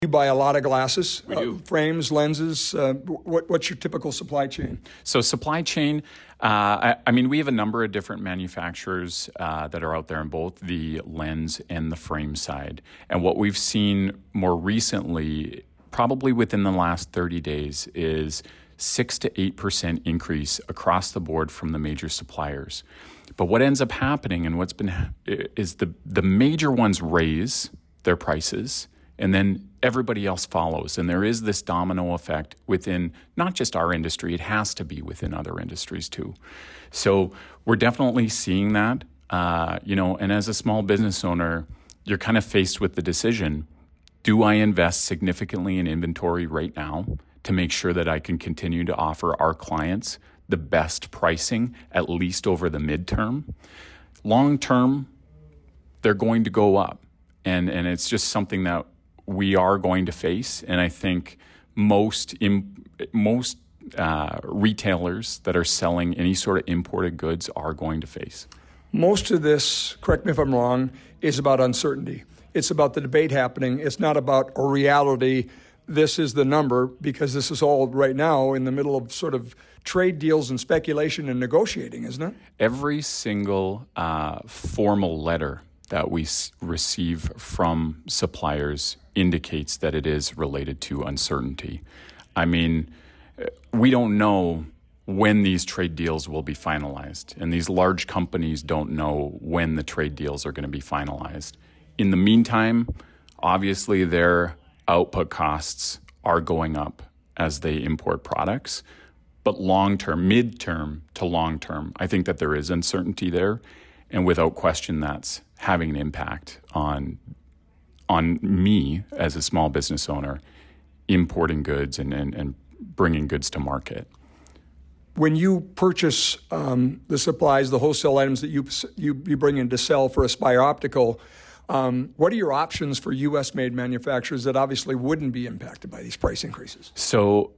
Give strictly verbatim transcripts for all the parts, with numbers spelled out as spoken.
You buy a lot of glasses, We do. Uh, frames, lenses. Uh, what, what's your typical supply chain? So supply chain, uh, I, I mean, we have a number of different manufacturers uh, that are out there in both the lens and the frame side. And what we've seen more recently, probably within the last thirty days, is six to eight percent increase across the board from the major suppliers. But what ends up happening and what's been is the the major ones raise their prices, and then everybody else follows. And there is this domino effect within not just our industry, it has to be within other industries too. So we're definitely seeing that, uh, you know, and as a small business owner, you're kind of faced with the decision, do I invest significantly in inventory right now to make sure that I can continue to offer our clients the best pricing, at least over the midterm? Long term, they're going to go up. And, and it's just something that we are going to face, and I think most im- most uh, retailers that are selling any sort of imported goods are going to face. Most of this, correct me if I'm wrong, is about uncertainty. It's about the debate happening. It's not about a reality. This is the number, because this is all right now in the middle of sort of trade deals and speculation and negotiating, isn't it? Every single uh, formal letter that we s- receive from suppliers indicates that it is related to uncertainty. I mean, we don't know when these trade deals will be finalized, and these large companies don't know when the trade deals are going to be finalized. In the meantime, obviously their output costs are going up as they import products, but long-term, mid-term to long-term, I think that there is uncertainty there, and without question that's having an impact on on me as a small business owner importing goods and, and, and bringing goods to market. When you purchase um, the supplies, the wholesale items that you you, you bring in to sell for Aspire Optical, um, what are your options for U S-made manufacturers that obviously wouldn't be impacted by these price increases? So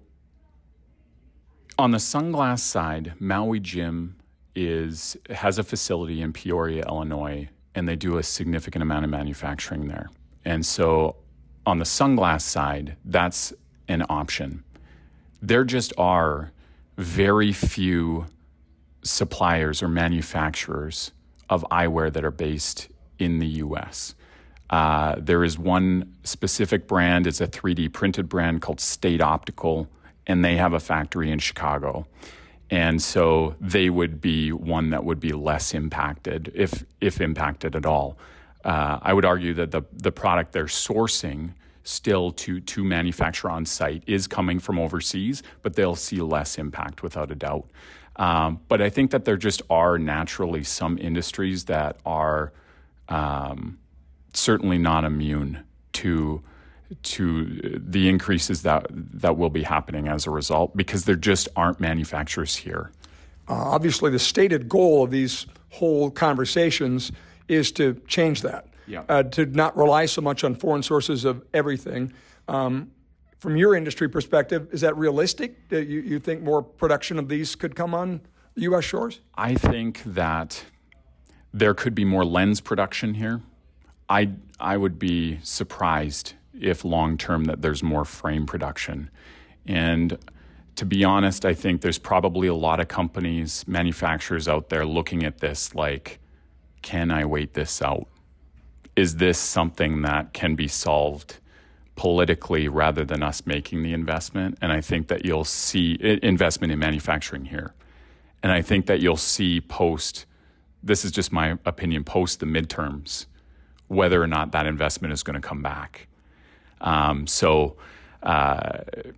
on the sunglass side, Maui Jim is has a facility in Peoria, Illinois, and they do a significant amount of manufacturing there. And so on the sunglass side, that's an option. There just are very few suppliers or manufacturers of eyewear that are based in the U S. Uh, there is one specific brand, it's a three D printed brand called State Optical, and they have a factory in Chicago. And so they would be one that would be less impacted, if if impacted at all. Uh, I would argue that the the product they're sourcing still to to manufacture on site is coming from overseas, but they'll see less impact without a doubt. Um, but I think that there just are naturally some industries that are um, certainly not immune to to the increases that that will be happening as a result, because there just aren't manufacturers here. Uh, obviously, the stated goal of these whole conversations is to change that, Yeah. uh, to not rely so much on foreign sources of everything. Um, from your industry perspective, is that realistic? Do you, you think more production of these could come on U S shores? I think that there could be more lens production here. I I would be surprised if long-term that there's more frame production. And to be honest, I think there's probably a lot of companies, manufacturers out there looking at this like, can I wait this out? Is this something that can be solved politically rather than us making the investment? And I think that you'll see investment in manufacturing here. And I think that you'll see post, this is just my opinion, post the midterms, whether or not that investment is going to come back. Um, so, uh,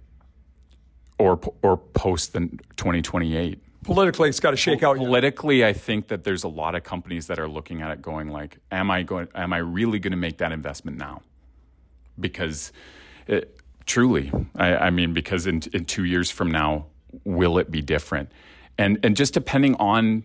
or or post the twenty twenty-eight. Politically, it's got to shake out. Politically, I think that there's a lot of companies that are looking at it going like, am I going, am I really going to make that investment now? Because it, truly, I, I mean, because in, in two years from now, will it be different? And and just depending on,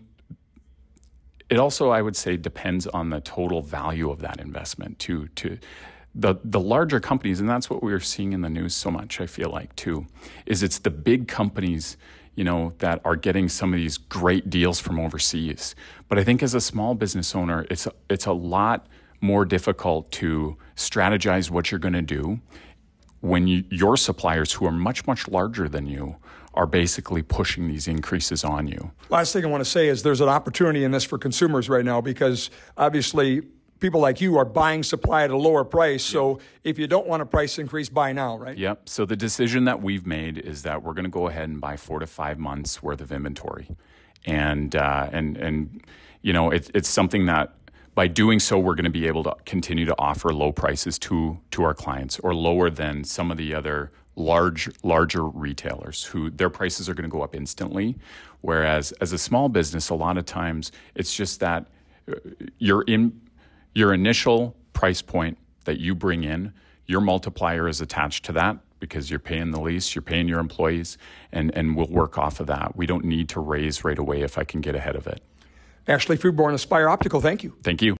it also, I would say, depends on the total value of that investment too. To the the larger companies, and that's what we are seeing in the news so much, I feel like too, is it's the big companies, you know, that are getting some of these great deals from overseas. But I think as a small business owner, it's a, it's a lot more difficult to strategize what you're going to do when you, your suppliers, who are much, much larger than you, are basically pushing these increases on you. Last thing I want to say is there's an opportunity in this for consumers right now, because obviously people like you are buying supply at a lower price. So if you don't want a price increase, buy now, right? Yep. So the decision that we've made is that we're going to go ahead and buy four to five months worth of inventory. And, uh, and, and you know, it, it's something that by doing so, we're going to be able to continue to offer low prices to, to our clients, or lower than some of the other large, larger retailers who their prices are going to go up instantly. Whereas as a small business, a lot of times it's just that you're in your initial price point that you bring in, your multiplier is attached to that because you're paying the lease, you're paying your employees, and, and we'll work off of that. We don't need to raise right away if I can get ahead of it. Ashley Freeborn, Aspire Optical, thank you. Thank you.